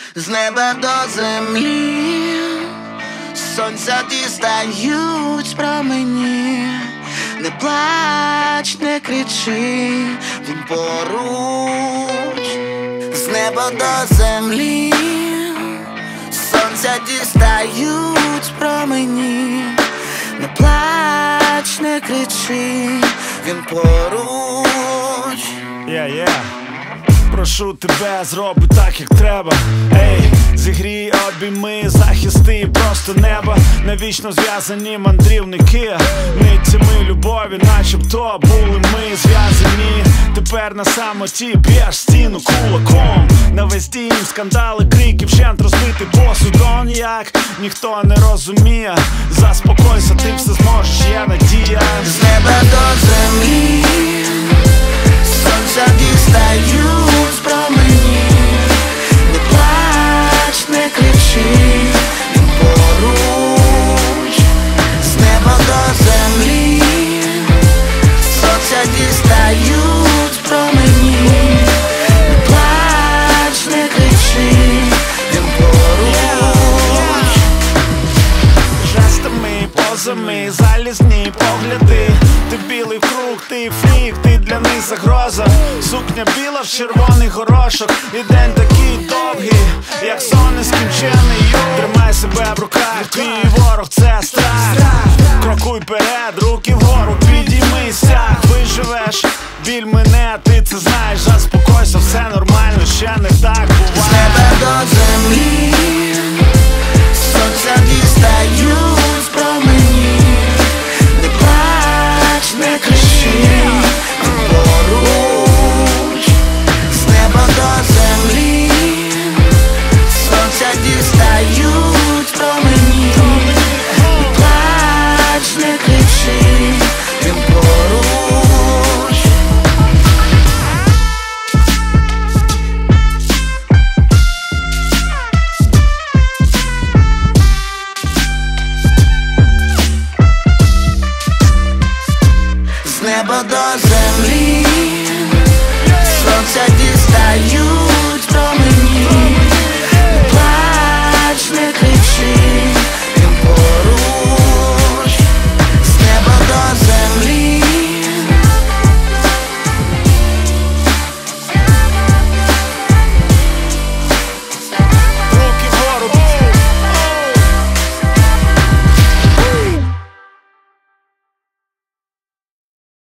з неба до землі, сонця дістають промені. Не плач, не кричи, він поруч. З неба до землі, сонця дістають промені. Не плач, не кричи, він поруч. Прошу тебе, зроби так, як треба. Ей, зігрій, обійми, захисти просто неба. Навічно зв'язані мандрівники нитями любові, начебто були ми зв'язані. Тепер на самоті б'єш стіну кулаком. На весь дім скандали, крики, вщент розбитий посудом. Як ніхто не розуміє, заспокойся, ти все зможеш, є надія. З неба до землі, сонця дістають промені. Не плач, не кричи, він поруч. З неба до землі, сонця дістають промені. Не плач, не кричи, він поруч. Жестами, позами, залізні погляди. Ти білий круг, ти фрік, ти для них загроза. Сукня біла в червоний горошок. І день такий довгий, як сон нескінчений. Тримай себе в руках, твій ворог це страх. Крокуй вперед, руки вгору, підіймися. Виживеш, біль мене, ти це знаєш. Заспокойся, все нормально.